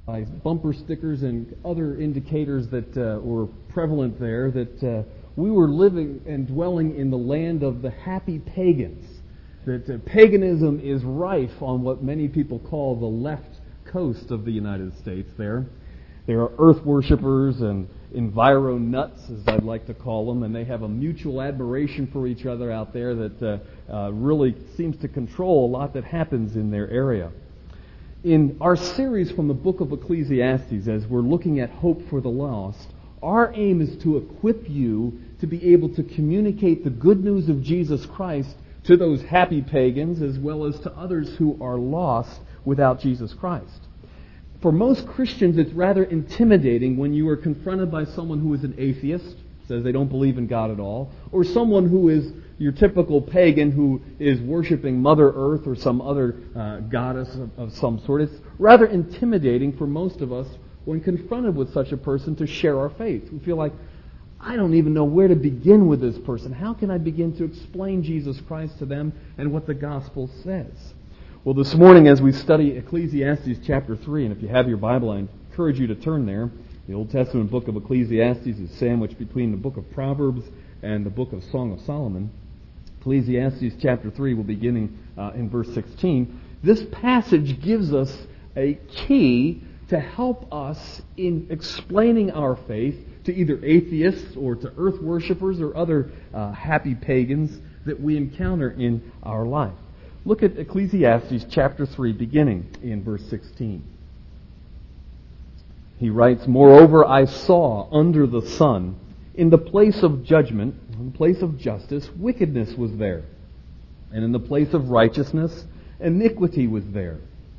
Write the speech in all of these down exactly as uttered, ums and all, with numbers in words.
by bumper stickers and other indicators that uh, were prevalent there, that uh, we were living and dwelling in the land of the happy pagans. That uh, paganism is rife on what many people call the left coast of the United States there. There are earth worshippers and enviro nuts, as I'd like to call them, and they have a mutual admiration for each other out there that uh, uh, really seems to control a lot that happens in their area. In our series from the book of Ecclesiastes, as we're looking at hope for the lost, our aim is to equip you to be able to communicate the good news of Jesus Christ to those happy pagans as well as to others who are lost without Jesus Christ. For most Christians, it's rather intimidating when you are confronted by someone who is an atheist, says they don't believe in God at all, or someone who is your typical pagan who is worshiping Mother Earth or some other uh, goddess of, of some sort. It's rather intimidating for most of us when confronted with such a person to share our faith. We feel like, I don't even know where to begin with this person. How can I begin to explain Jesus Christ to them and what the gospel says? Well, this morning as we study Ecclesiastes chapter three, and if you have your Bible, I encourage you to turn there. The Old Testament book of Ecclesiastes is sandwiched between the book of Proverbs and the book of Song of Solomon. Ecclesiastes chapter three will beginning uh, in verse sixteen. This passage gives us a key to help us in explaining our faith to either atheists or to earth worshippers or other uh, happy pagans that we encounter in our life. Look at Ecclesiastes chapter three, beginning in verse sixteen. He writes, "Moreover, I saw under the sun, in the place of judgment, in the place of justice, wickedness was there. And in the place of righteousness, iniquity was there.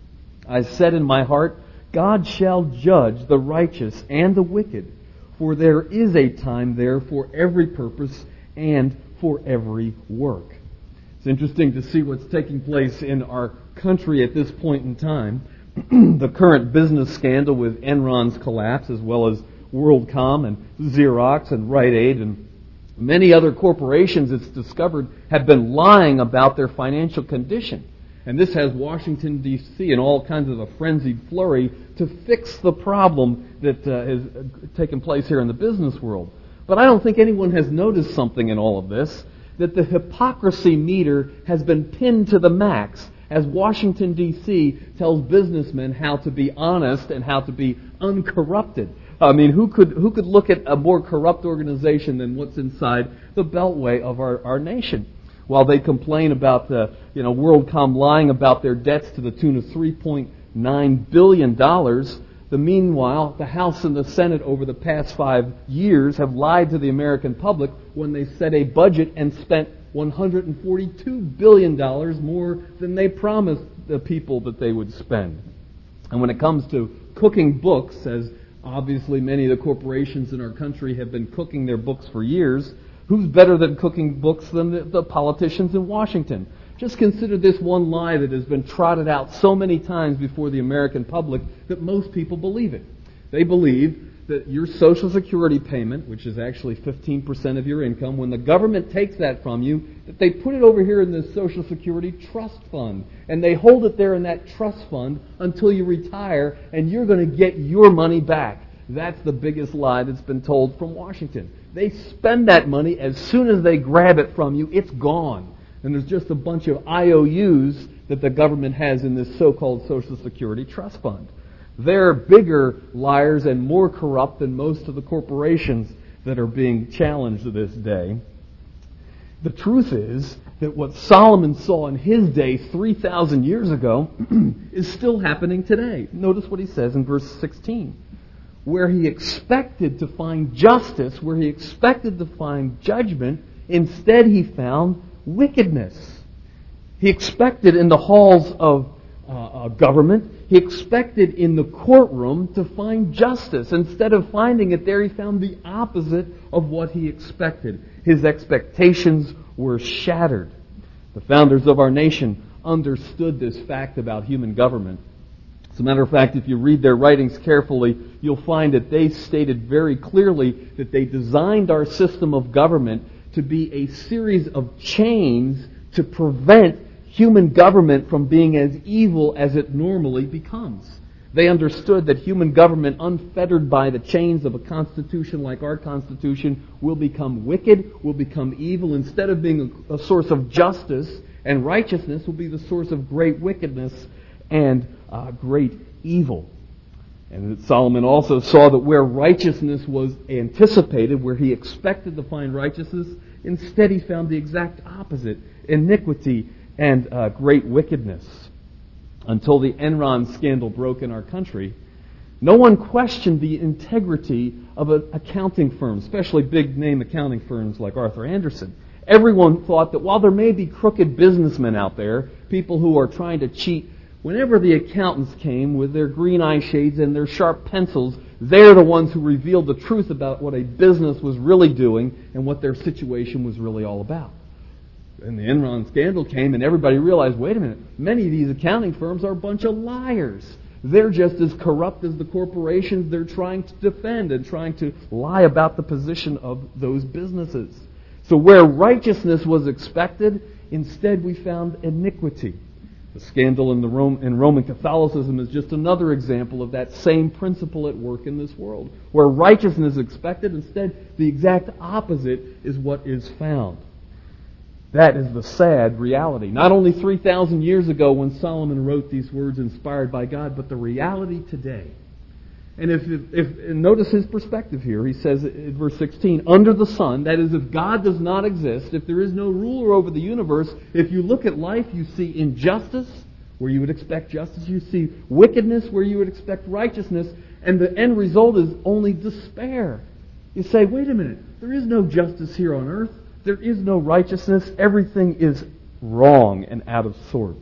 I said in my heart, God shall judge the righteous and the wicked, for there is a time there for every purpose and for every work." It's interesting to see what's taking place in our country at this point in time. The current business scandal with Enron's collapse, as well as WorldCom and Xerox and Rite Aid and many other corporations, it's discovered, have been lying about their financial condition. And this has Washington, D C in all kinds of a frenzied flurry to fix the problem that uh, has taken place here in the business world. But I don't think anyone has noticed something in all of this, that the hypocrisy meter has been pinned to the max as Washington, D C tells businessmen how to be honest and how to be uncorrupted. I mean, who could who could look at a more corrupt organization than what's inside the beltway of our, our nation? While they complain about the, you know, WorldCom lying about their debts to the tune of three point nine billion dollars, the meanwhile, the House and the Senate over the past five years have lied to the American public when they set a budget and spent one hundred forty-two billion dollars more than they promised the people that they would spend. And when it comes to cooking books, as obviously many of the corporations in our country have been cooking their books for years, who's better than cooking books than the, the politicians in Washington? Just consider this one lie that has been trotted out so many times before the American public that most people believe it. They believe that your Social Security payment, which is actually fifteen percent of your income, when the government takes that from you, that they put it over here in the Social Security Trust Fund. And they hold it there in that trust fund until you retire, and you're going to get your money back. That's the biggest lie that's been told from Washington. They spend that money. As soon as they grab it from you, it's gone. And there's just a bunch of I O Us that the government has in this so-called Social Security Trust Fund. They're bigger liars and more corrupt than most of the corporations that are being challenged this day. The truth is that what Solomon saw in his day three thousand years ago is still happening today. Notice what he says in verse sixteen. Where he expected to find justice, where he expected to find judgment, instead he found wickedness. He expected in the halls of uh, government, he expected in the courtroom to find justice. Instead of finding it there, he found the opposite of what he expected. His expectations were shattered. The founders of our nation understood this fact about human government. As a matter of fact, if you read their writings carefully, you'll find that they stated very clearly that they designed our system of government to be a series of chains to prevent human government from being as evil as it normally becomes. They understood that human government, unfettered by the chains of a constitution like our Constitution, will become wicked, will become evil. Instead of being a, a source of justice and righteousness, will be the source of great wickedness and uh, great evil. And Solomon also saw that where righteousness was anticipated, where he expected to find righteousness, instead he found the exact opposite, iniquity and uh, great wickedness. Until the Enron scandal broke in our country, no one questioned the integrity of an accounting firm, especially big-name accounting firms like Arthur Andersen. Everyone thought that while there may be crooked businessmen out there, people who are trying to cheat, whenever the accountants came with their green eye shades and their sharp pencils, they're the ones who revealed the truth about what a business was really doing and what their situation was really all about. And the Enron scandal came and everybody realized, wait a minute, many of these accounting firms are a bunch of liars. They're just as corrupt as the corporations they're trying to defend and trying to lie about the position of those businesses. So where righteousness was expected, instead we found iniquity. The scandal in, the Rome, in Roman Catholicism is just another example of that same principle at work in this world. Where righteousness is expected, instead the exact opposite is what is found. That is the sad reality. Not only three thousand years ago when Solomon wrote these words inspired by God, but the reality today. And if, if, if and notice his perspective here. He says in verse sixteen, under the sun, that is, if God does not exist, if there is no ruler over the universe, if you look at life, you see injustice, where you would expect justice, you see wickedness, where you would expect righteousness, and the end result is only despair. You say, wait a minute, there is no justice here on earth. There is no righteousness. Everything is wrong and out of sort.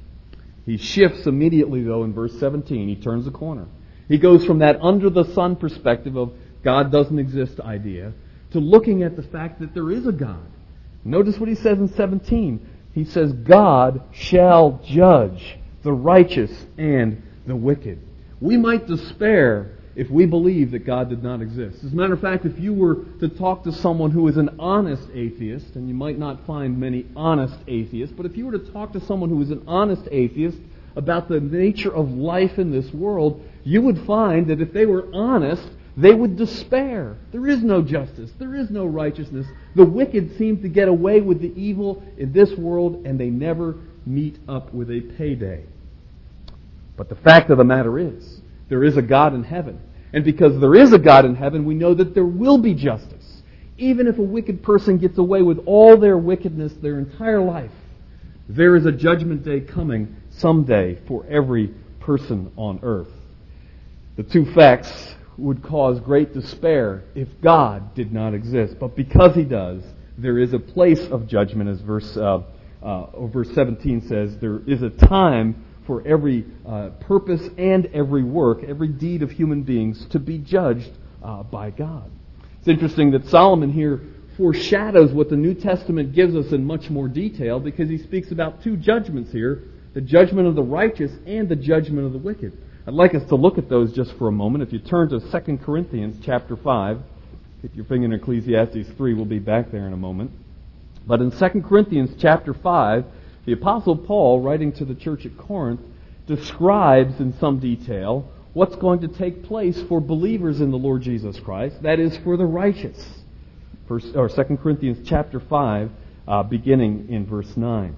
He shifts immediately, though, in verse seventeen. He turns the corner. He goes from that under-the-sun perspective of God doesn't exist idea to looking at the fact that there is a God. Notice what he says in seventeen. He says, God shall judge the righteous and the wicked. We might despair if we believe that God did not exist. As a matter of fact, if you were to talk to someone who is an honest atheist, and you might not find many honest atheists, but if you were to talk to someone who is an honest atheist about the nature of life in this world, you would find that if they were honest, they would despair. There is no justice. There is no righteousness. The wicked seem to get away with the evil in this world, and they never meet up with a payday. But the fact of the matter is, there is a God in heaven. And because there is a God in heaven, we know that there will be justice. Even if a wicked person gets away with all their wickedness their entire life, there is a judgment day coming someday for every person on earth. The two facts would cause great despair if God did not exist. But because He does, there is a place of judgment, as verse, uh, uh, verse seventeen says. There is a time for every uh, purpose and every work, every deed of human beings to be judged uh, by God. It's interesting that Solomon here foreshadows what the New Testament gives us in much more detail, because he speaks about two judgments here, the judgment of the righteous and the judgment of the wicked. I'd like us to look at those just for a moment. If you turn to Second Corinthians chapter five, hit your finger in Ecclesiastes three, we'll be back there in a moment. But in Second Corinthians chapter five, the Apostle Paul, writing to the church at Corinth, describes in some detail what's going to take place for believers in the Lord Jesus Christ, that is, for the righteous. First, or Second Corinthians chapter five, uh, beginning in verse nine.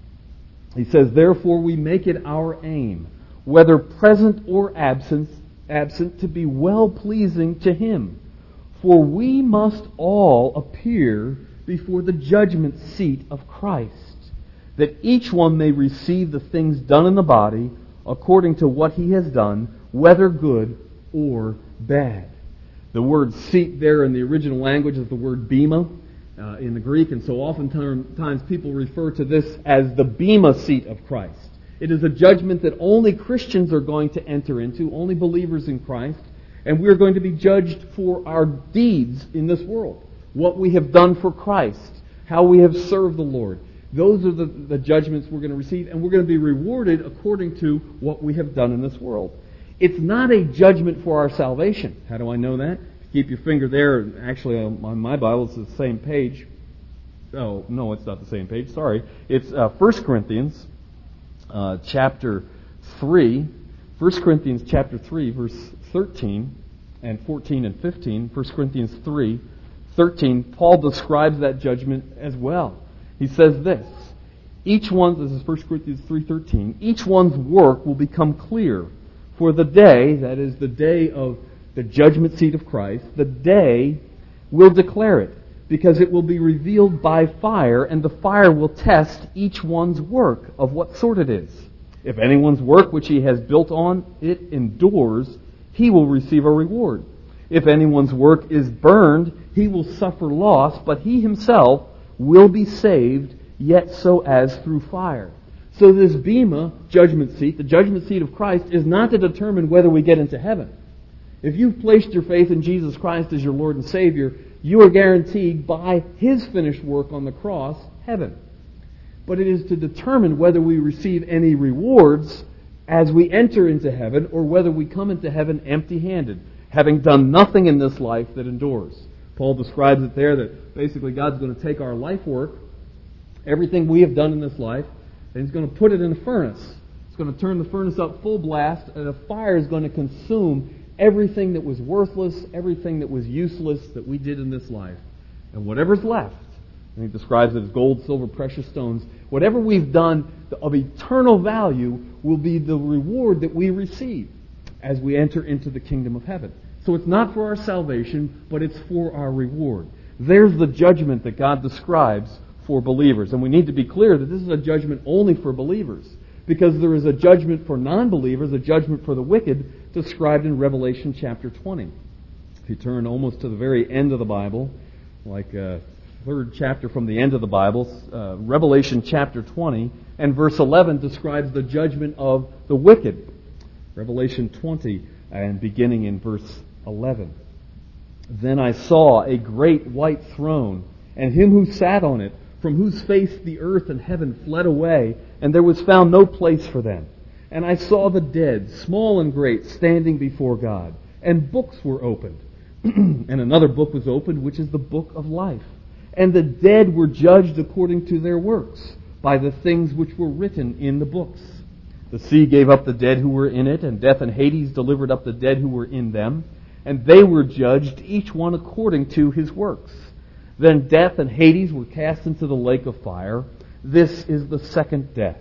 He says, therefore we make it our aim, whether present or absent, absent, to be well-pleasing to Him. For we must all appear before the judgment seat of Christ, that each one may receive the things done in the body according to what he has done, whether good or bad. The word seat there in the original language is the word bema uh, in the Greek, and so oftentimes people refer to this as the bema seat of Christ. It is a judgment that only Christians are going to enter into, only believers in Christ, and we are going to be judged for our deeds in this world, what we have done for Christ, how we have served the Lord. Those are the, the judgments we're going to receive, and we're going to be rewarded according to what we have done in this world. It's not a judgment for our salvation. How do I know that? Keep your finger there. Actually, on my Bible, it's the same page. Oh, no, it's not the same page. Sorry. It's uh, First Corinthians uh, chapter three, First Corinthians chapter three, verse thirteen and fourteen and fifteen, First Corinthians three, thirteen, Paul describes that judgment as well. He says this, each one, this is First Corinthians three thirteen, each one's work will become clear, for the day, that is the day of the judgment seat of Christ, the day will declare it, because it will be revealed by fire, and the fire will test each one's work of what sort it is. If anyone's work which he has built on it endures, he will receive a reward. If anyone's work is burned, he will suffer loss, but he himself will be saved, yet so as through fire. So this Bema judgment seat, the judgment seat of Christ, is not to determine whether we get into heaven. If you've placed your faith in Jesus Christ as your Lord and Savior, you are guaranteed by His finished work on the cross, heaven. But it is to determine whether we receive any rewards as we enter into heaven, or whether we come into heaven empty-handed, having done nothing in this life that endures. Paul describes it there that basically God's going to take our life work, everything we have done in this life, and He's going to put it in a furnace. He's going to turn the furnace up full blast, and a fire is going to consume everything that was worthless, everything that was useless that we did in this life. And whatever's left, and he describes it as gold, silver, precious stones, whatever we've done of eternal value will be the reward that we receive as we enter into the kingdom of heaven. So it's not for our salvation, but it's for our reward. There's the judgment that God describes for believers. And we need to be clear that this is a judgment only for believers, because there is a judgment for non-believers, a judgment for the wicked, described in Revelation chapter twenty. If you turn almost to the very end of the Bible, like a third chapter from the end of the Bible, uh, Revelation chapter twenty, and verse eleven describes the judgment of the wicked. Revelation twenty, and beginning in verse eleven. Then I saw a great white throne, and Him who sat on it, from whose face the earth and heaven fled away, and there was found no place for them. And I saw the dead, small and great, standing before God, and books were opened. And another book was opened, which is the book of life. And the dead were judged according to their works, by the things which were written in the books. The sea gave up the dead who were in it, and death and Hades delivered up the dead who were in them. And they were judged, each one according to his works. Then death and Hades were cast into the lake of fire. This is the second death.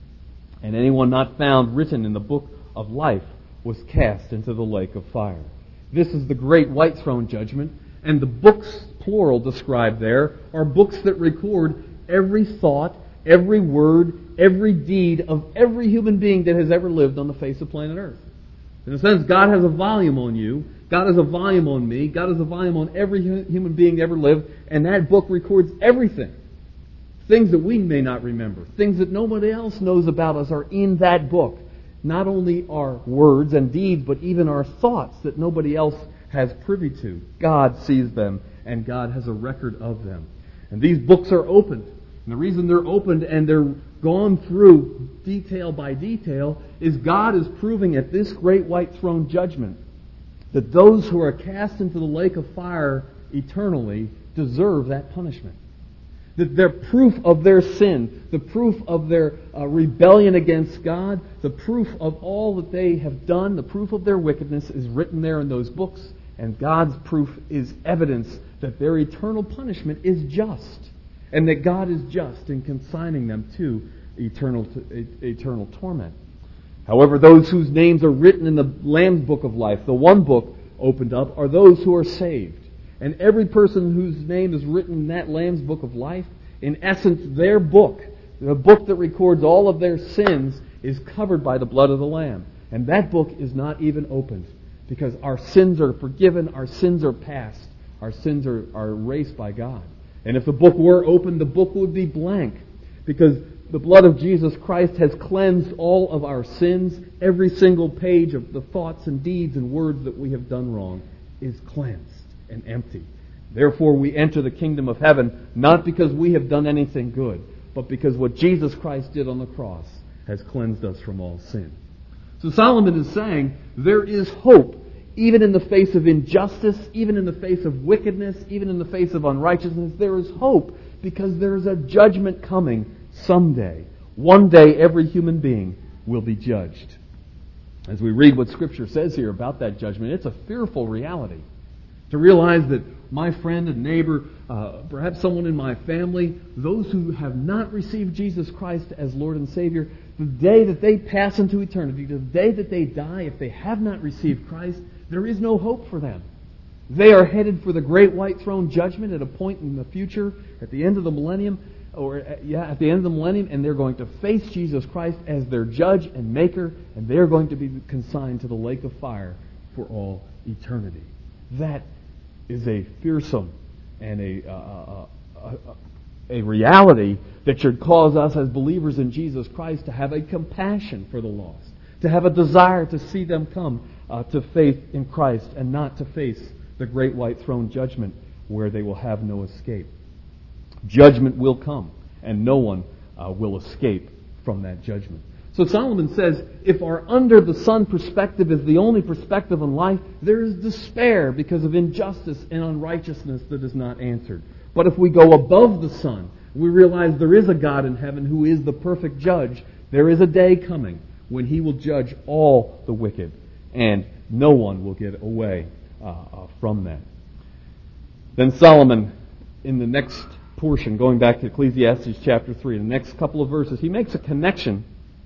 And anyone not found written in the book of life was cast into the lake of fire. This is the great white throne judgment. And the books, plural, described there, are books that record every thought, every word, every deed of every human being that has ever lived on the face of planet Earth. In a sense, God has a volume on you. God has a volume on me. God has a volume on every human being that ever lived. And that book records everything. Things that we may not remember. Things that nobody else knows about us are in that book. Not only our words and deeds, but even our thoughts that nobody else has privy to. God sees them, and God has a record of them. And these books are opened. And the reason they're opened and they're gone through detail by detail is God is proving at this great white throne judgment that those who are cast into the lake of fire eternally deserve that punishment. That their proof of their sin, the proof of their uh, rebellion against God, the proof of all that they have done, the proof of their wickedness is written there in those books, and God's proof is evidence that their eternal punishment is just, and that God is just in consigning them to eternal, to, eternal torment. However, those whose names are written in the Lamb's book of life, the one book opened up, are those who are saved. And every person whose name is written in that Lamb's book of life, in essence, their book, the book that records all of their sins, is covered by the blood of the Lamb. And that book is not even opened, because our sins are forgiven, our sins are past, our sins are, are erased by God. And if the book were opened, the book would be blank, because the blood of Jesus Christ has cleansed all of our sins. Every single page of the thoughts and deeds and words that we have done wrong is cleansed and empty. Therefore, we enter the kingdom of heaven not because we have done anything good, but because what Jesus Christ did on the cross has cleansed us from all sin. So Solomon is saying there is hope even in the face of injustice, even in the face of wickedness, even in the face of unrighteousness. There is hope because there is a judgment coming someday. One day every human being will be judged. As we read what Scripture says here about that judgment, it's a fearful reality. To realize that my friend and neighbor, uh, perhaps someone in my family, those who have not received Jesus Christ as Lord and Savior, the day that they pass into eternity, the day that they die, if they have not received Christ, there is no hope for them. They are headed for the great white throne judgment at a point in the future, at the end of the millennium, or at, yeah, at the end of the millennium, and they're going to face Jesus Christ as their judge and maker, and they're going to be consigned to the lake of fire for all eternity. That is a fearsome and a, uh, a, a, a reality that should cause us as believers in Jesus Christ to have a compassion for the lost, to have a desire to see them come uh, to faith in Christ and not to face the great white throne judgment where they will have no escape. Judgment will come, and no one uh, will escape from that judgment. So Solomon says, if our under the sun perspective is the only perspective on life, there is despair because of injustice and unrighteousness that is not answered. But if we go above the sun, we realize there is a God in heaven who is the perfect judge. There is a day coming when He will judge all the wicked, and no one will get away uh, uh, from that. Then Solomon, in the next portion, going back to Ecclesiastes chapter three, in the next couple of verses, he makes a connection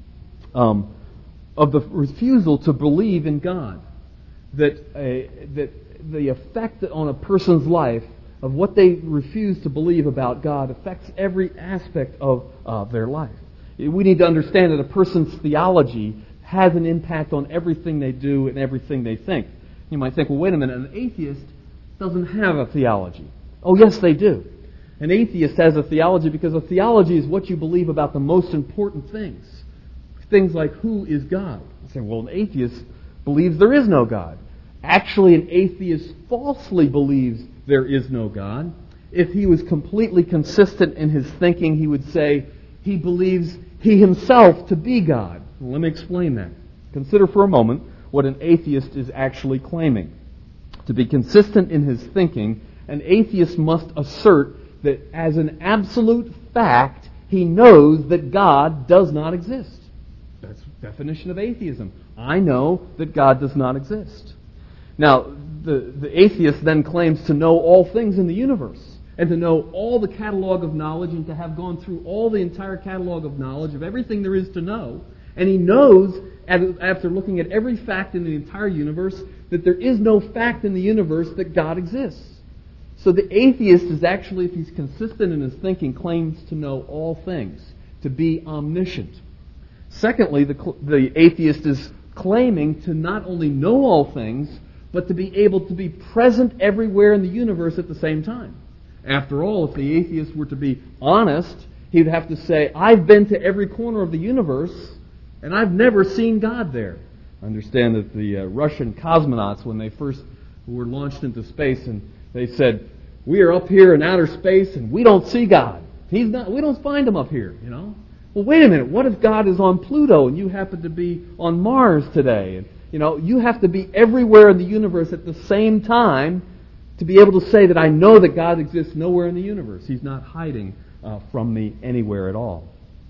um, of the refusal to believe in God. That, uh, that the effect on a person's life of what they refuse to believe about God affects every aspect of uh, their life. We need to understand that a person's theology has an impact on everything they do and everything they think. You might think, well, wait a minute, an atheist doesn't have a theology. Oh, yes, they do. An atheist has a theology because a theology is what you believe about the most important things. Things like, who is God? You say, well, an atheist believes there is no God. Actually, an atheist falsely believes there is no God. If he was completely consistent in his thinking, he would say he believes he himself to be God. Well, let me explain that. Consider for a moment what an atheist is actually claiming. To be consistent in his thinking, an atheist must assert that as an absolute fact, he knows that God does not exist. That's the definition of atheism. I know that God does not exist. Now, the, the atheist then claims to know all things in the universe, and to know all the catalog of knowledge, and to have gone through all the entire catalog of knowledge of everything there is to know. And he knows, after looking at every fact in the entire universe, that there is no fact in the universe that God exists. So the atheist is actually, if he's consistent in his thinking, claims to know all things, to be omniscient. Secondly, the, the atheist is claiming to not only know all things, but to be able to be present everywhere in the universe at the same time. After all, if the atheist were to be honest, he'd have to say, I've been to every corner of the universe, and I've never seen God there. I understand that the uh, Russian cosmonauts, when they first were launched into space, and they said, we are up here in outer space, and we don't see God. He's not. We don't find Him up here, you know. Well, wait a minute. What if God is on Pluto, and you happen to be on Mars today? And, you know, you have to be everywhere in the universe at the same time to be able to say that I know that God exists nowhere in the universe. He's not hiding uh, from me anywhere at all.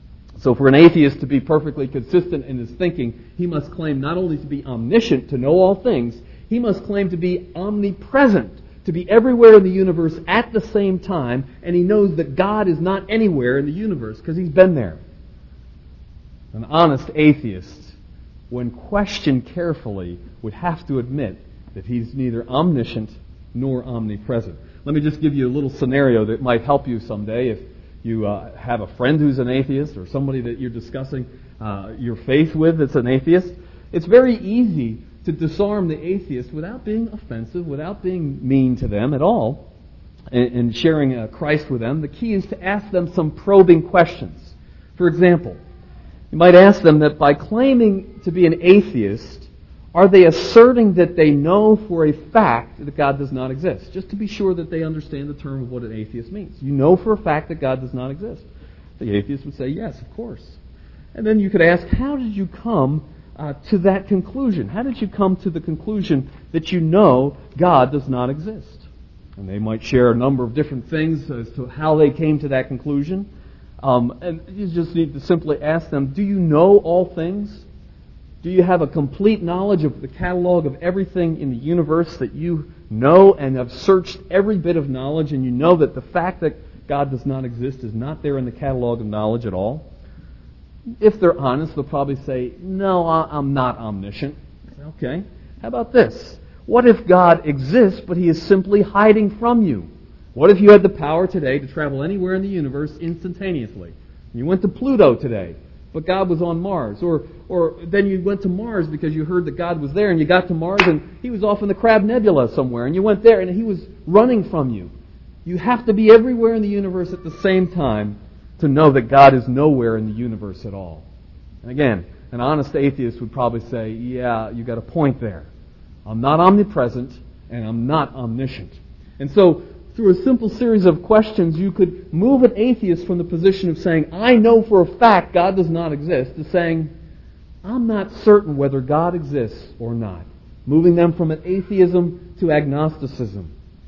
So for an atheist to be perfectly consistent in his thinking, he must claim not only to be omniscient, to know all things, he must claim to be omnipresent, to be everywhere in the universe at the same time, and he knows that God is not anywhere in the universe because He's been there. An honest atheist, when questioned carefully, would have to admit that he's neither omniscient nor omnipresent. Let me just give you a little scenario that might help you someday if you uh, have a friend who's an atheist or somebody that you're discussing uh, your faith with that's an atheist. It's very easy to disarm the atheist without being offensive, without being mean to them at all, and, and sharing uh, Christ with them. The key is to ask them some probing questions. For example, you might ask them that by claiming to be an atheist, are they asserting that they know for a fact that God does not exist? Just to be sure that they understand the term of what an atheist means. You know for a fact that God does not exist. The atheist would say, yes, of course. And then you could ask, how did you come uh, to that conclusion? How did you come to the conclusion that you know God does not exist? And they might share a number of different things as to how they came to that conclusion. Um, and you just need to simply ask them, do you know all things? Do you have a complete knowledge of the catalog of everything in the universe that you know and have searched every bit of knowledge, and you know that the fact that God does not exist is not there in the catalog of knowledge at all? If they're honest, they'll probably say, no, I'm not omniscient. Okay. How about this? What if God exists, but He is simply hiding from you? What if you had the power today to travel anywhere in the universe instantaneously? You went to Pluto today, but God was on Mars. Or or then you went to Mars because you heard that God was there, and you got to Mars and He was off in the Crab Nebula somewhere, and you went there and He was running from you. You have to be everywhere in the universe at the same time to know that God is nowhere in the universe at all. And again, an honest atheist would probably say, yeah, you got a point there. I'm not omnipresent, and I'm not omniscient. And so, through a simple series of questions, you could move an atheist from the position of saying, I know for a fact God does not exist, to saying, I'm not certain whether God exists or not. Moving them from an atheism to agnosticism.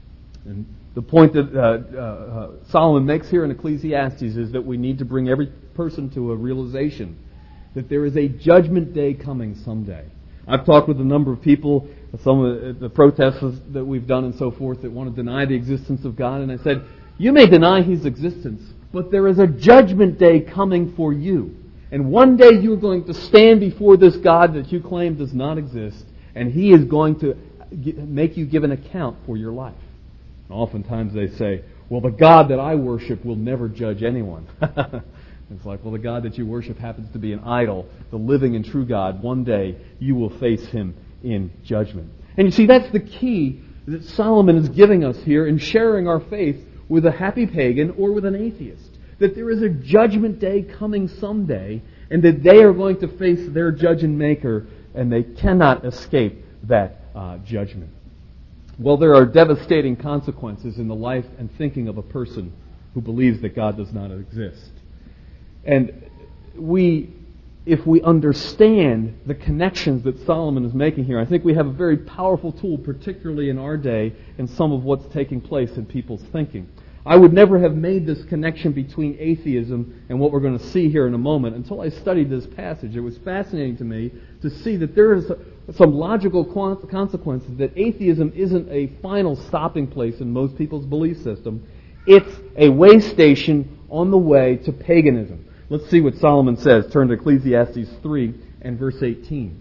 And the point that uh, uh, Solomon makes here in Ecclesiastes is that we need to bring every person to a realization that there is a judgment day coming someday. I've talked with a number of people, some of the protests that we've done and so forth, that want to deny the existence of God. And I said, you may deny His existence, but there is a judgment day coming for you. And one day you're going to stand before this God that you claim does not exist, and He is going to make you give an account for your life. And oftentimes they say, well, the God that I worship will never judge anyone. It's like, well, the God that you worship happens to be an idol. The living and true God, one day you will face Him in judgment. And you see, that's the key that Solomon is giving us here in sharing our faith with a happy pagan or with an atheist. That there is a judgment day coming someday, and that they are going to face their judge and maker, and they cannot escape that uh, judgment. Well, there are devastating consequences in the life and thinking of a person who believes that God does not exist. And we, if we understand the connections that Solomon is making here, I think we have a very powerful tool, particularly in our day, in some of what's taking place in people's thinking. I would never have made this connection between atheism and what we're going to see here in a moment until I studied this passage. It was fascinating to me to see that there is some logical consequences, that atheism isn't a final stopping place in most people's belief system. It's a way station on the way to paganism. Let's see what Solomon says. Turn to Ecclesiastes three and verse eighteen.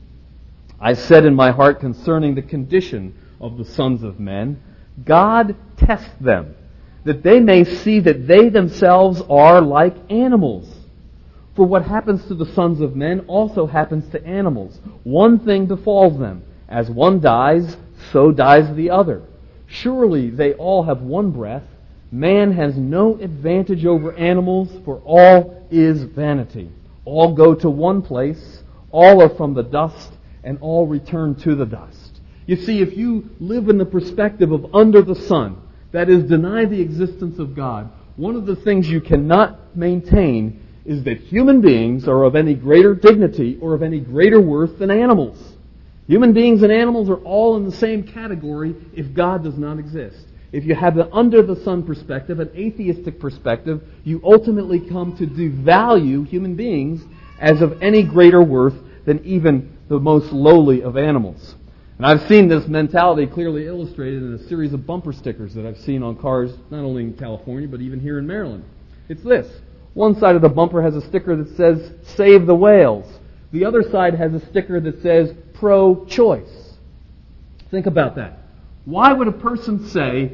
I said in my heart concerning the condition of the sons of men, God tests them, that they may see that they themselves are like animals. For what happens to the sons of men also happens to animals. One thing befalls them. As one dies, so dies the other. Surely they all have one breath. Man has no advantage over animals, for all is vanity. All go to one place, all are from the dust, and all return to the dust. You see, if you live in the perspective of under the sun, that is, deny the existence of God, one of the things you cannot maintain is that human beings are of any greater dignity or of any greater worth than animals. Human beings and animals are all in the same category if God does not exist. If you have the under-the-sun perspective, an atheistic perspective, you ultimately come to devalue human beings as of any greater worth than even the most lowly of animals. And I've seen this mentality clearly illustrated in a series of bumper stickers that I've seen on cars, not only in California, but even here in Maryland. It's this. One side of the bumper has a sticker that says, "Save the whales." The other side has a sticker that says, "Pro-choice." Think about that. Why would a person say,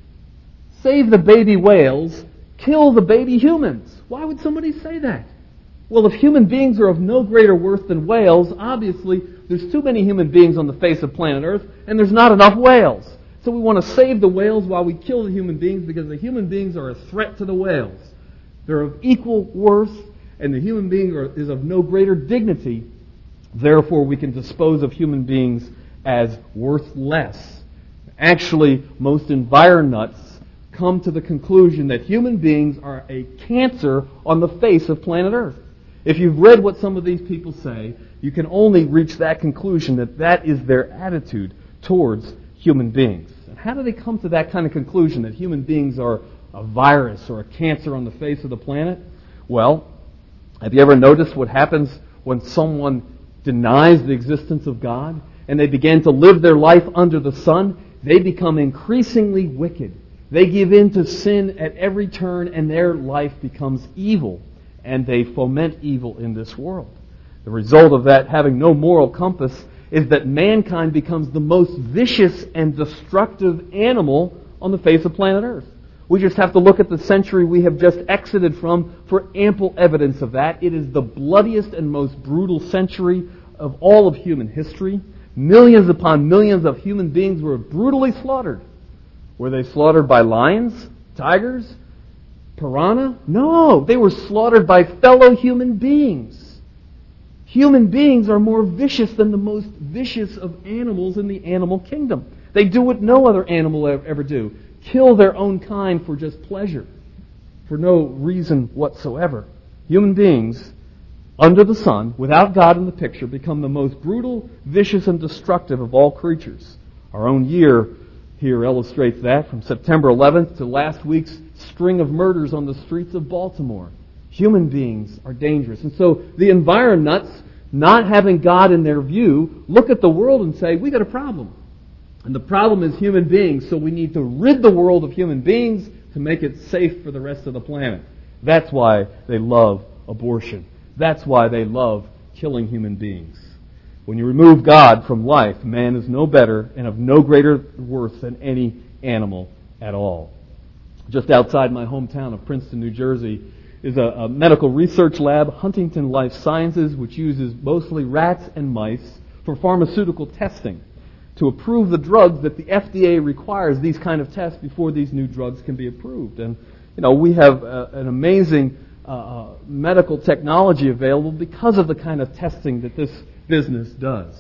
save the baby whales, kill the baby humans? Why would somebody say that? Well, if human beings are of no greater worth than whales, obviously there's too many human beings on the face of planet Earth, and there's not enough whales. So we want to save the whales while we kill the human beings, because the human beings are a threat to the whales. They're of equal worth, and the human being are, is of no greater dignity. Therefore, we can dispose of human beings as worth less. Actually, most enviro-nuts come to the conclusion that human beings are a cancer on the face of planet Earth. If you've read what some of these people say, you can only reach that conclusion, that that is their attitude towards human beings. And how do they come to that kind of conclusion, that human beings are a virus or a cancer on the face of the planet? Well, have you ever noticed what happens when someone denies the existence of God, and they begin to live their life under the sun, they become increasingly wicked. They give in to sin at every turn, and their life becomes evil, and they foment evil in this world. The result of that, having no moral compass, is that mankind becomes the most vicious and destructive animal on the face of planet Earth. We just have to look at the century we have just exited from for ample evidence of that. It is the bloodiest and most brutal century of all of human history. Millions upon millions of human beings were brutally slaughtered. Were they slaughtered by lions, tigers, piranha? No, they were slaughtered by fellow human beings. Human beings are more vicious than the most vicious of animals in the animal kingdom. They do what no other animal ever do. Kill their own kind for just pleasure, for no reason whatsoever. Human beings, under the sun, without God in the picture, become the most brutal, vicious, and destructive of all creatures. Our own year here illustrates that, from September eleventh to last week's string of murders on the streets of Baltimore. Human beings are dangerous. And so the environnuts, not having God in their view, look at the world and say, we got a problem. And the problem is human beings, so we need to rid the world of human beings to make it safe for the rest of the planet. That's why they love abortion. That's why they love killing human beings. When you remove God from life, man is no better and of no greater worth than any animal at all. Just outside my hometown of Princeton, New Jersey, is a, a medical research lab, Huntington Life Sciences, which uses mostly rats and mice for pharmaceutical testing to approve the drugs that the F D A requires these kind of tests before these new drugs can be approved. And, you know, we have uh, an amazing uh, medical technology available because of the kind of testing that this business does.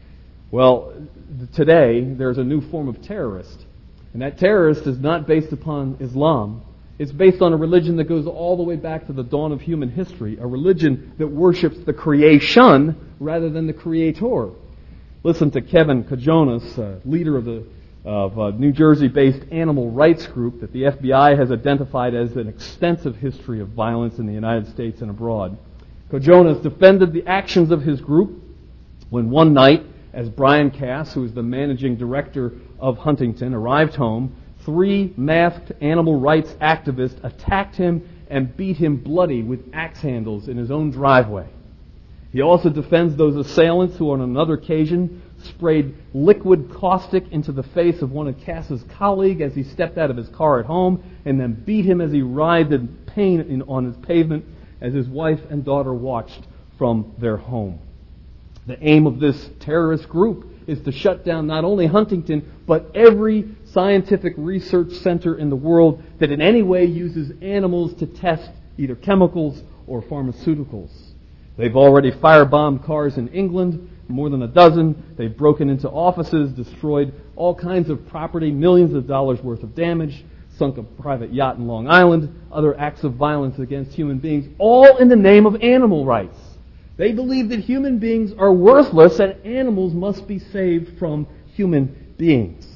Well, today there's a new form of terrorist. And that terrorist is not based upon Islam. It's based on a religion that goes all the way back to the dawn of human history, a religion that worships the creation rather than the creator. Listen to Kevin Kojonas, uh, leader of the of a New Jersey-based animal rights group that the F B I has identified as an extensive history of violence in the United States and abroad. Kojonas defended the actions of his group when one night, as Brian Cass, who is the managing director of Huntington, arrived home, three masked animal rights activists attacked him and beat him bloody with axe handles in his own driveway. He also defends those assailants who on another occasion sprayed liquid caustic into the face of one of Cass's colleagues as he stepped out of his car at home and then beat him as he writhed in pain in, on his pavement as his wife and daughter watched from their home. The aim of this terrorist group is to shut down not only Huntington, but every scientific research center in the world that in any way uses animals to test either chemicals or pharmaceuticals. They've already firebombed cars in England, more than a dozen. They've broken into offices, destroyed all kinds of property, millions of dollars worth of damage, sunk a private yacht in Long Island, other acts of violence against human beings, all in the name of animal rights. They believe that human beings are worthless and animals must be saved from human beings.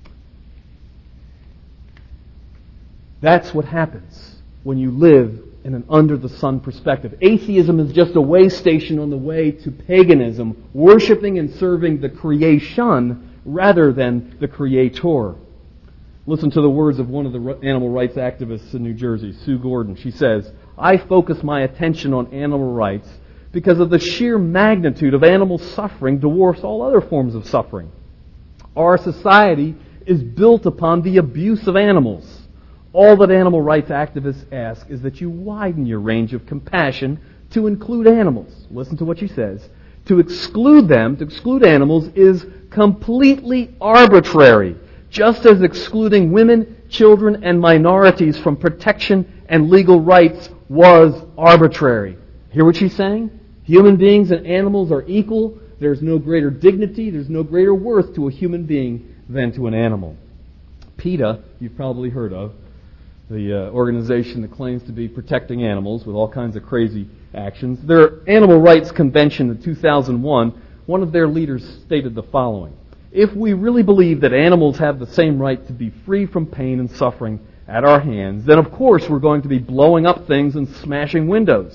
That's what happens when you live in an under-the-sun perspective. Atheism is just a way station on the way to paganism, worshiping and serving the creation rather than the creator. Listen to the words of one of the animal rights activists in New Jersey, Sue Gordon. She says, "I focus my attention on animal rights because of the sheer magnitude of animal suffering dwarfs all other forms of suffering. Our society is built upon the abuse of animals. All that animal rights activists ask is that you widen your range of compassion to include animals." Listen to what she says. "To exclude them, to exclude animals, is completely arbitrary, just as excluding women, children, and minorities from protection and legal rights was arbitrary." Hear what she's saying? Human beings and animals are equal. There's no greater dignity, there's no greater worth to a human being than to an animal. PETA, you've probably heard of, the uh, organization that claims to be protecting animals with all kinds of crazy actions. Their Animal Rights Convention in two thousand one, one of their leaders stated the following: "If we really believe that animals have the same right to be free from pain and suffering at our hands, then of course we're going to be blowing up things and smashing windows.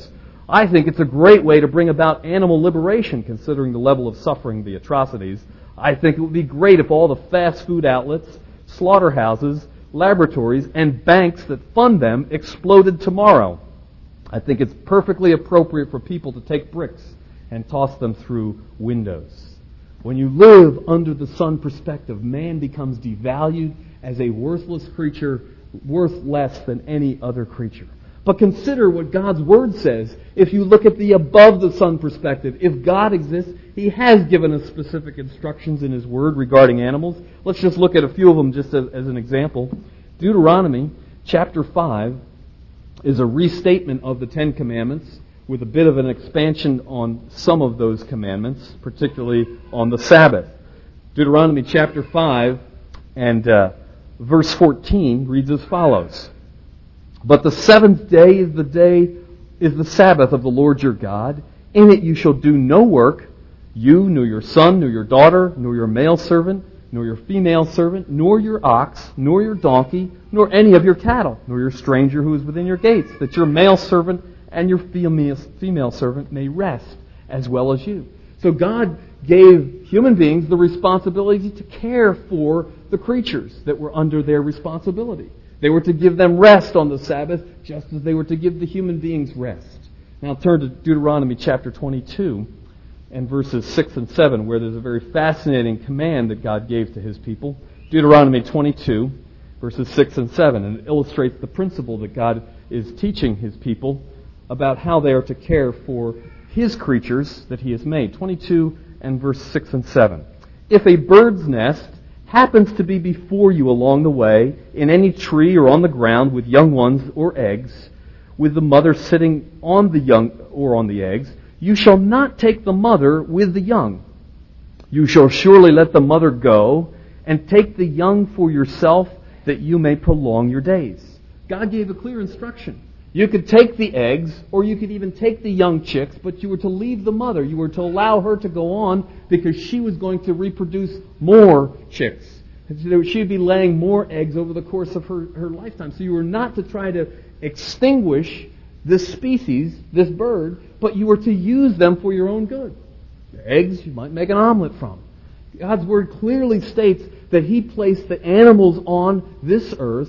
I think it's a great way to bring about animal liberation, considering the level of suffering, the atrocities. I think it would be great if all the fast food outlets, slaughterhouses, laboratories, and banks that fund them exploded tomorrow. I think it's perfectly appropriate for people to take bricks and toss them through windows. When you live under the Son perspective, man becomes devalued as a worthless creature, worth less than any other creature. But consider what God's Word says. If you look at the above the Son perspective, if God exists, He has given us specific instructions in His Word regarding animals. Let's just look at a few of them just as, as an example. Deuteronomy chapter five is a restatement of the Ten Commandments with a bit of an expansion on some of those commandments, particularly on the Sabbath. Deuteronomy chapter five and uh, verse fourteen reads as follows. But the seventh day is the day, is the Sabbath of the Lord your God. In it you shall do no work, you, nor your son, nor your daughter, nor your male servant, nor your female servant, nor your ox, nor your donkey, nor any of your cattle, nor your stranger who is within your gates, that your male servant and your female, female servant may rest as well as you. So God gave human beings the responsibility to care for the creatures that were under their responsibility. They were to give them rest on the Sabbath, just as they were to give the human beings rest. Now turn to Deuteronomy chapter twenty-two and verses six and seven, where there's a very fascinating command that God gave to His people. Deuteronomy twenty-two, verses six and seven, and it illustrates the principle that God is teaching His people about how they are to care for His creatures that He has made. twenty-two and verse six and seven. If a bird's nest happens to be before you along the way, in any tree or on the ground with young ones or eggs, with the mother sitting on the young or on the eggs, you shall not take the mother with the young. You shall surely let the mother go and take the young for yourself, that you may prolong your days. God gave a clear instruction. You could take the eggs, or you could even take the young chicks, but you were to leave the mother. You were to allow her to go on because she was going to reproduce more chicks. She would be laying more eggs over the course of her, her lifetime. So you were not to try to extinguish this species, this bird, but you were to use them for your own good. The eggs you might make an omelet from. God's Word clearly states that He placed the animals on this earth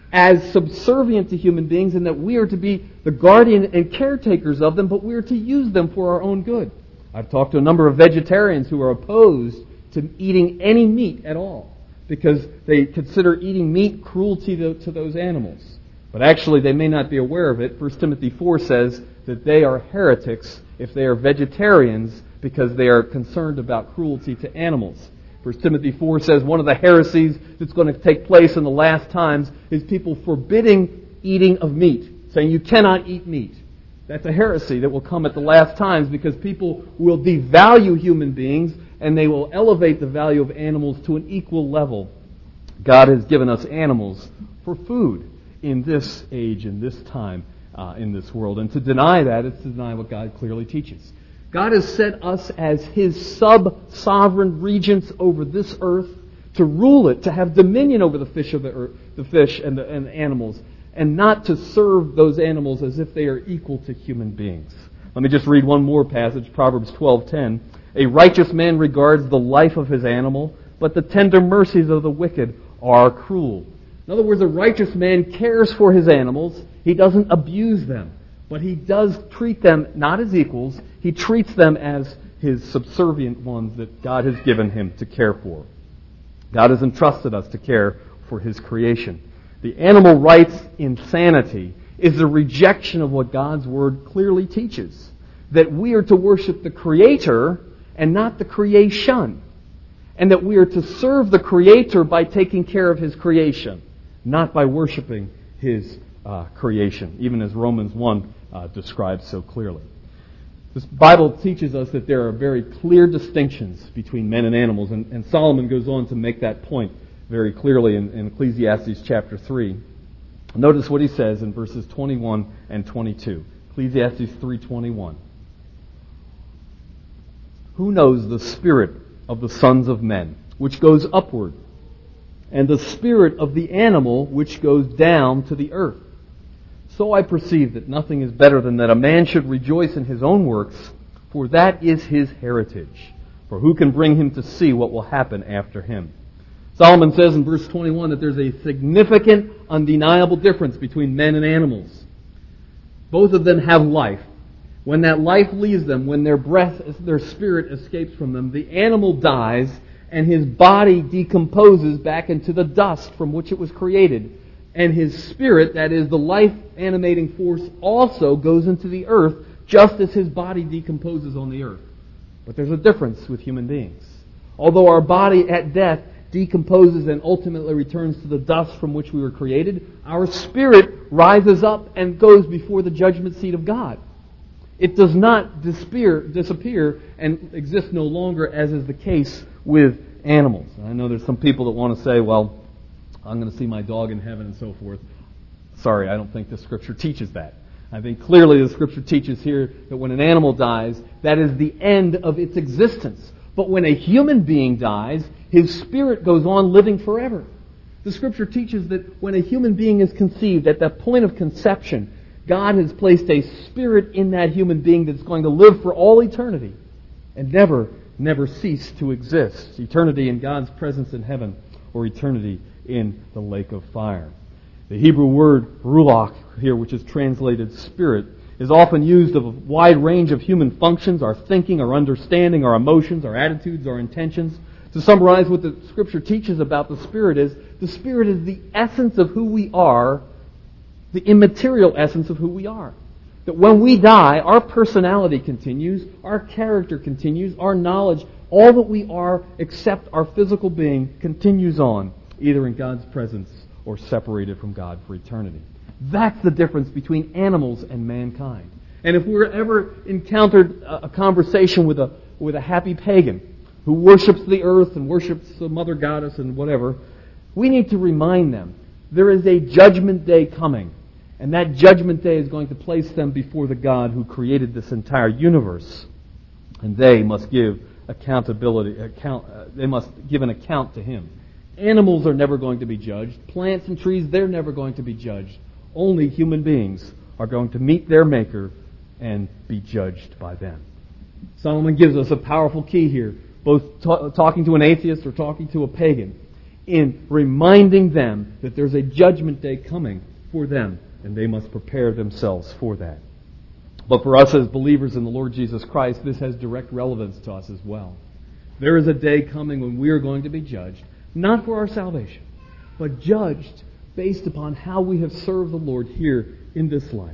as subservient to human beings, and that we are to be the guardian and caretakers of them, but we are to use them for our own good. I've talked to a number of vegetarians who are opposed to eating any meat at all because they consider eating meat cruelty to, to those animals. But actually they may not be aware of it. First Timothy four says that they are heretics if they are vegetarians because they are concerned about cruelty to animals. First Timothy four says one of the heresies that's going to take place in the last times is people forbidding eating of meat, saying you cannot eat meat. That's a heresy that will come at the last times because people will devalue human beings and they will elevate the value of animals to an equal level. God has given us animals for food in this age, in this time, uh, in this world. And to deny that is to deny what God clearly teaches. God has set us as His sub-sovereign regents over this earth to rule it, to have dominion over the fish of the earth, the fish and the, and the animals, and not to serve those animals as if they are equal to human beings. Let me just read one more passage, Proverbs twelve ten. A righteous man regards the life of his animal, but the tender mercies of the wicked are cruel. In other words, a righteous man cares for his animals. He doesn't abuse them. But he does treat them not as equals. He treats them as His subservient ones that God has given Him to care for. God has entrusted us to care for His creation. The animal rights insanity is a rejection of what God's Word clearly teaches. That we are to worship the Creator and not the creation. And that we are to serve the Creator by taking care of His creation, not by worshiping His uh, creation, even as Romans one Uh, described so clearly. This Bible teaches us that there are very clear distinctions between men and animals, and, and Solomon goes on to make that point very clearly in, in Ecclesiastes chapter three. Notice what he says in verses twenty-one and twenty-two. Ecclesiastes three twenty-one. Who knows the spirit of the sons of men, which goes upward, and the spirit of the animal which goes down to the earth? So I perceive that nothing is better than that a man should rejoice in his own works, for that is his heritage. For who can bring him to see what will happen after him? Solomon says in verse twenty-one that there's a significant, undeniable difference between men and animals. Both of them have life. When that life leaves them, when their breath, their spirit escapes from them, the animal dies and his body decomposes back into the dust from which it was created. And his spirit, that is the life animating force, also goes into the earth just as his body decomposes on the earth. But there's a difference with human beings. Although our body at death decomposes and ultimately returns to the dust from which we were created, our spirit rises up and goes before the judgment seat of God. It does not disappear, disappear and exist no longer, as is the case with animals. I know there's some people that want to say, well, I'm going to see my dog in heaven and so forth. Sorry, I don't think the Scripture teaches that. I think clearly the Scripture teaches here that when an animal dies, that is the end of its existence. But when a human being dies, his spirit goes on living forever. The Scripture teaches that when a human being is conceived, at that point of conception, God has placed a spirit in that human being that's going to live for all eternity and never, never cease to exist. Eternity in God's presence in heaven or eternity in the lake of fire. The Hebrew word ruach here, which is translated spirit, is often used of a wide range of human functions, our thinking, our understanding, our emotions, our attitudes, our intentions. To summarize what the Scripture teaches about the Spirit is, the Spirit is the essence of who we are, the immaterial essence of who we are. That when we die, our personality continues, our character continues, our knowledge, all that we are except our physical being continues on, either in God's presence or separated from God for eternity. That's the difference between animals and mankind. And if we're ever encountered a conversation with a with a happy pagan who worships the earth and worships the mother goddess and whatever, we need to remind them there is a judgment day coming. And that judgment day is going to place them before the God who created this entire universe. And they must give accountability, account, uh, they must give an account to Him. Animals are never going to be judged. Plants and trees, they're never going to be judged. Only human beings are going to meet their Maker and be judged by them. Solomon gives us a powerful key here, both ta- talking to an atheist or talking to a pagan, in reminding them that there's a judgment day coming for them, and they must prepare themselves for that. But for us as believers in the Lord Jesus Christ, this has direct relevance to us as well. There is a day coming when we are going to be judged, not for our salvation, but judged based upon how we have served the Lord here in this life.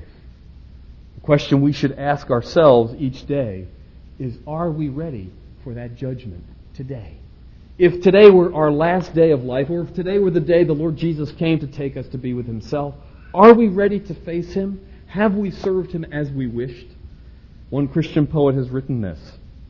The question we should ask ourselves each day is, are we ready for that judgment today? If today were our last day of life, or if today were the day the Lord Jesus came to take us to be with Himself, are we ready to face Him? Have we served Him as we wished? One Christian poet has written this: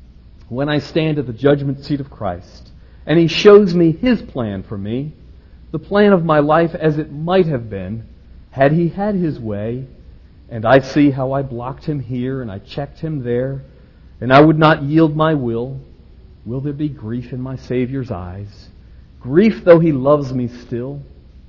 when I stand at the judgment seat of Christ, and He shows me His plan for me, the plan of my life as it might have been, had He had His way, and I see how I blocked Him here and I checked Him there, and I would not yield my will, will there be grief in my Savior's eyes? Grief though He loves me still?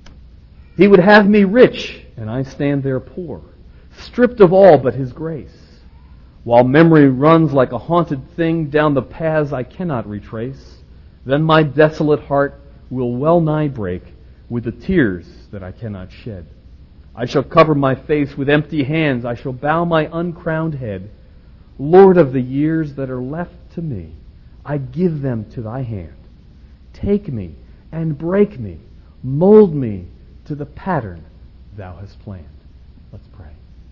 He would have me rich, and I stand there poor, stripped of all but His grace, while memory runs like a haunted thing down the paths I cannot retrace. Then my desolate heart will well nigh break with the tears that I cannot shed. I shall cover my face with empty hands. I shall bow my uncrowned head. Lord of the years that are left to me, I give them to Thy hand. Take me and break me. Mold me to the pattern Thou hast planned. Let's pray.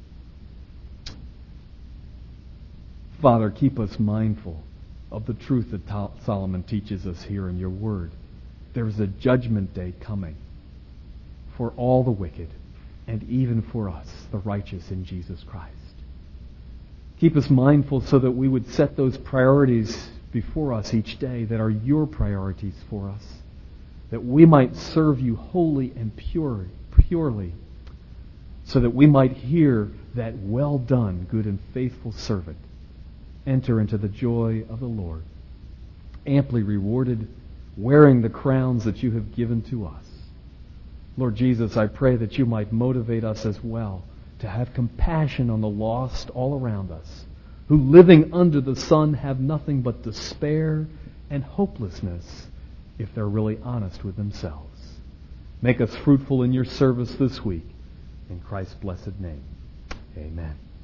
Father, keep us mindful of the truth that Solomon teaches us here in Your Word. There is a judgment day coming for all the wicked, and even for us, the righteous in Jesus Christ. Keep us mindful so that we would set those priorities before us each day that are Your priorities for us, that we might serve You wholly and pure, purely, so that we might hear that well done, good and faithful servant, enter into the joy of the Lord, amply rewarded, wearing the crowns that You have given to us. Lord Jesus, I pray that You might motivate us as well to have compassion on the lost all around us, who living under the sun have nothing but despair and hopelessness if they're really honest with themselves. Make us fruitful in your service this week. In Christ's blessed name, amen.